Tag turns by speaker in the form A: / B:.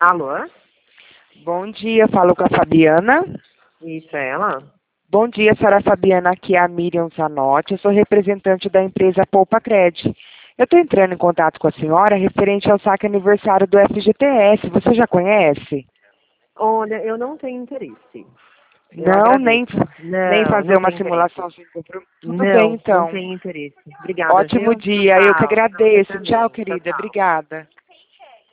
A: Alô?
B: Bom dia, falo com a Fabiana.
A: Isso é ela?
B: Bom dia, senhora Fabiana, aqui é a Miriam Zanotti, eu sou representante da empresa Poupa Cred. Eu estou entrando em contato com a senhora referente ao saque aniversário do FGTS, você já conhece?
A: Olha, eu não tenho interesse. Eu
B: Não, nem,
A: agradeço.
B: nem
A: Não,
B: fazer
A: não
B: uma
A: tenho interesse.
B: simulação sem compromisso. Tudo bem,
A: Não
B: então.
A: tenho interesse. Obrigada,
B: Ótimo
A: viu?
B: dia, eu que
A: Tchau. Você
B: agradeço. Tchau,
A: também. Tchau,
B: querida,
A: tchau.
B: obrigada.